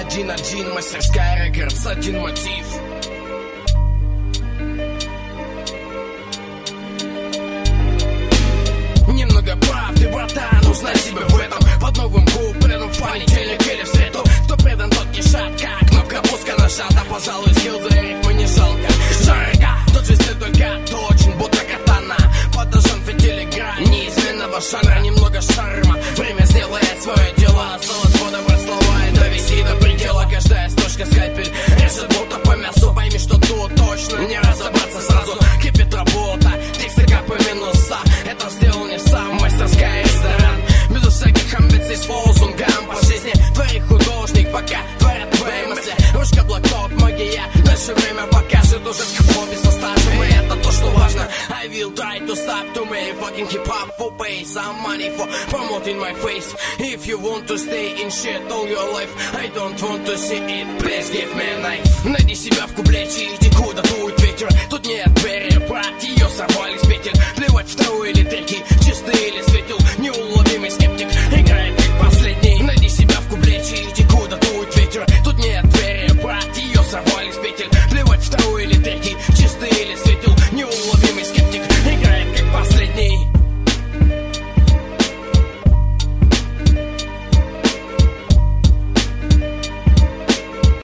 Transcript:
1-1, мастерская Рекордс, один мотив. Немного правды, братан, узнай себя в этом. Под новым куплетом в понедельник или в среду. Кто предан, тот не шатка, кнопка пуска нажата. Пожалуй, скилл за ритмы не жалко. Жарко, тот же стиль, только точен, будто катана. Подожжен фитиль грань неизменного жанра. Немного шарма, время сделает свое дело. Осталось подобрать слова и довести до предела. Каждая строчка скальпель режет будто по мясу. Пойми, что тут точно не разобраться сразу. Кипит работа, тексты как по минуса. Это сделал не сам, мастерская ресторан. Без всяких амбиций с лозунгом по жизни. Твори художник, пока творят твои мысли. Ручка, блокнот, магия. Дальше время покажет уже в хобби со стажем. И это то, что важно. I will try to stop to make fucking hip-hop for pay some money for promoting my face. If you want to stay in shit all your life, I don't want to see it, please give me a knife. Найди себя в куплете, иди куда дует ветер. Тут нет двери, брат, ее сорвали с петель. Плевать в траву или треки.